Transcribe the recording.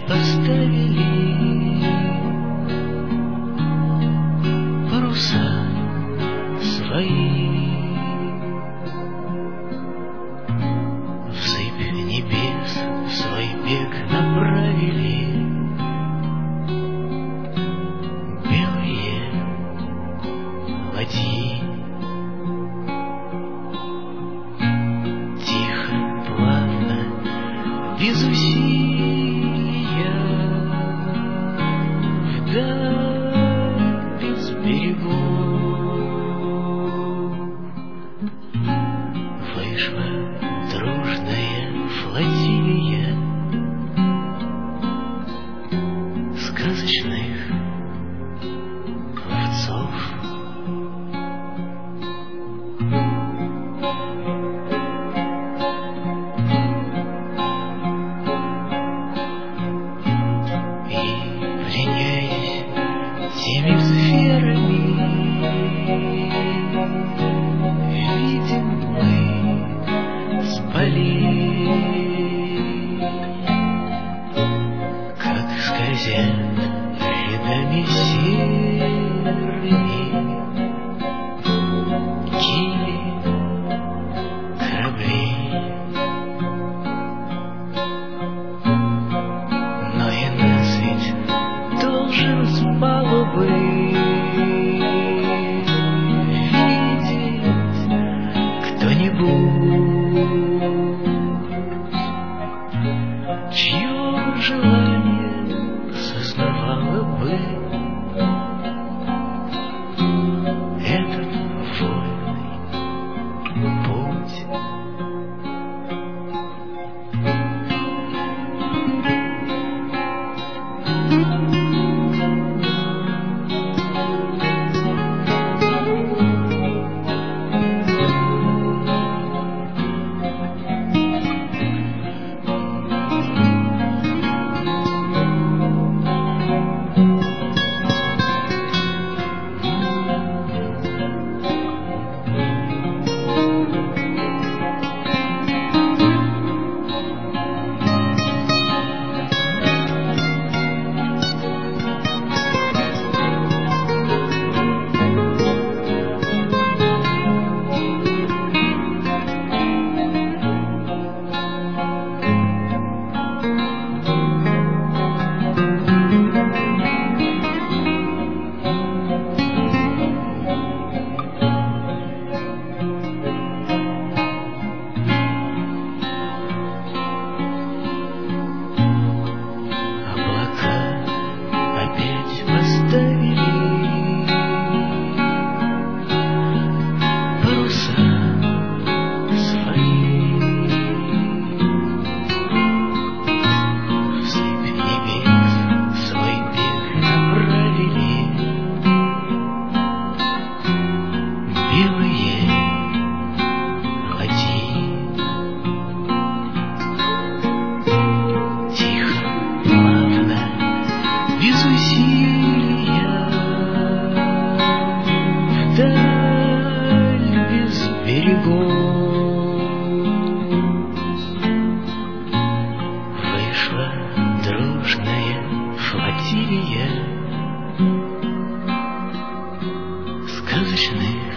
поставили паруса свои. Всыпь небес свой бег направили белые ладьи. Тихо, плавно, без усилия, вдаль без берегов вышла дружная флотилия сказочных пловцов. Теми сферами видим мы с полей, как скользят рядами серыми кили кораблей. Но и нас ведь должен с палубы видеть кто-нибудь, чье желание сознавало бы этот вольный путь. Без усилия, вдаль без берегов вышла дружная флотилия сказочных